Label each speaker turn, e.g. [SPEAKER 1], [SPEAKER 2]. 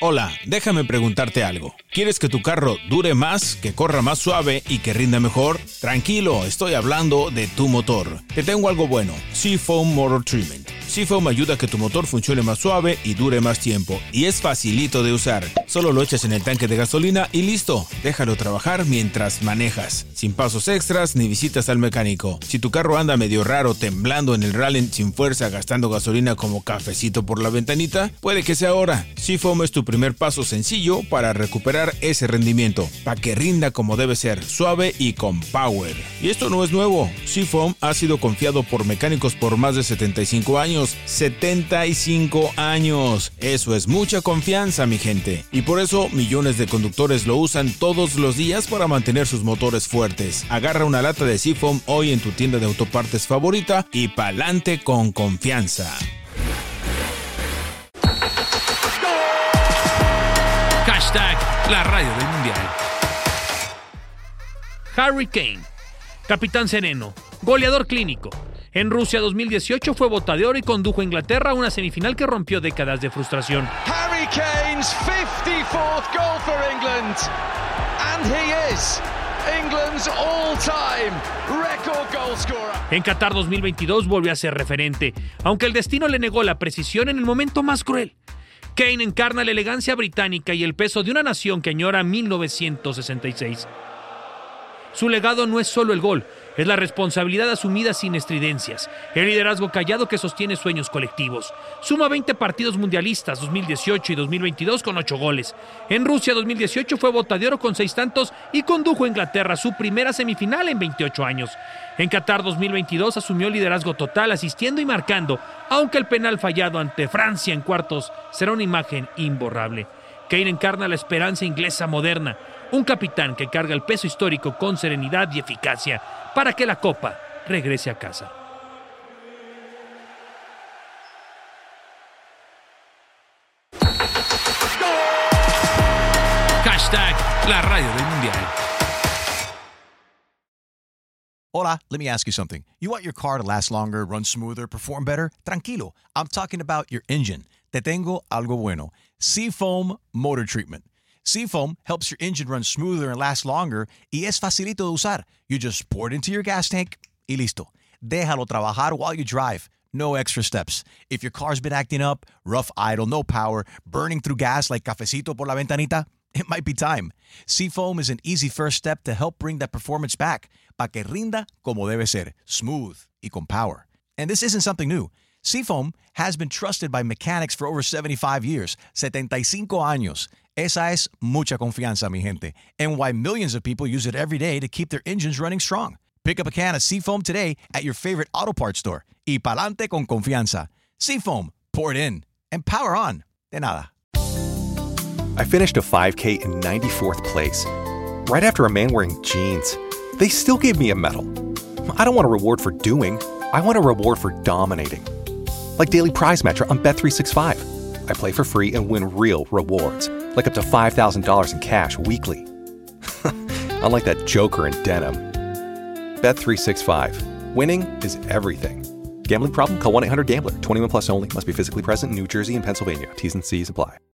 [SPEAKER 1] Hola, déjame preguntarte algo. ¿Quieres que tu carro dure más, que corra más suave y que rinda mejor? Tranquilo, estoy hablando de tu motor. Te tengo algo bueno, Seafoam Motor Treatment. Seafoam ayuda a que tu motor funcione más suave y dure más tiempo. Y es facilito de usar. Solo lo echas en el tanque de gasolina y listo. Déjalo trabajar mientras manejas. Sin pasos extras ni visitas al mecánico. Si tu carro anda medio raro, temblando en el rally sin fuerza, gastando gasolina como cafecito por la ventanita, puede que sea ahora. Seafoam es tu primer paso sencillo para recuperar ese rendimiento. Para que rinda como debe ser, suave y con power. Y esto no es nuevo. Seafoam ha sido confiado por mecánicos por más de 75 años. 75 años. Eso es mucha confianza, mi gente. Y por eso millones de conductores lo usan todos los días para mantener sus motores fuertes. Agarra una lata de Seafoam hoy en tu tienda de autopartes favorita y pa'lante con confianza.
[SPEAKER 2] Hashtag la radio del mundial. Harry Kane, capitán sereno, goleador clínico. En Rusia 2018 fue bota de oro y condujo a Inglaterra a una semifinal que rompió décadas de frustración.
[SPEAKER 3] Harry Kane's 54th goal for England, and he is England's all-time record goal scorer.
[SPEAKER 2] En Qatar 2022 volvió a ser referente, aunque el destino le negó la precisión en el momento más cruel. Kane encarna la elegancia británica y el peso de una nación que añora 1966. Su legado no es solo el gol, es la responsabilidad asumida sin estridencias, el liderazgo callado que sostiene sueños colectivos. Suma 20 partidos mundialistas 2018 y 2022 con 8 goles. En Rusia 2018 fue bota de oro con 6 tantos y condujo a Inglaterra a su primera semifinal en 28 años. En Qatar 2022 asumió liderazgo total asistiendo y marcando, aunque el penal fallado ante Francia en cuartos será una imagen imborrable. Kane encarna la esperanza inglesa moderna, un capitán que carga el peso histórico con serenidad y eficacia para que la copa regrese a casa. Hashtag la radio del mundial.
[SPEAKER 4] Hola, let me ask you something. You want your car to last longer, run smoother, perform better? Tranquilo, I'm talking about your engine. Te tengo algo bueno. Seafoam Motor Treatment. Seafoam helps your engine run smoother and last longer y es facilito de usar. You just pour it into your gas tank y listo. Déjalo trabajar while you drive. No extra steps. If your car's been acting up, rough idle, no power, burning through gas like cafecito por la ventanita, it might be time. Seafoam is an easy first step to help bring that performance back, pa que rinda como debe ser, smooth y con power. And this isn't something new. Seafoam has been trusted by mechanics for over 75 years, 75 años. Esa es mucha confianza, mi gente, and why millions of people use it every day to keep their engines running strong. Pick up a can of Seafoam today at your favorite auto parts store. Y pa'lante con confianza. Seafoam, pour it in, and power on. De nada.
[SPEAKER 5] I finished a 5K in 94th place, right after a man wearing jeans. They still gave me a medal. I don't want a reward for doing. I want a reward for dominating. Like Daily Prize Matcher on Bet365. I play for free and win real rewards, like up to $5,000 in cash weekly. Unlike that joker in denim. Bet365. Winning is everything. Gambling problem? Call 1-800-GAMBLER. 21 plus only. Must be physically present in New Jersey and Pennsylvania. T's and C's apply.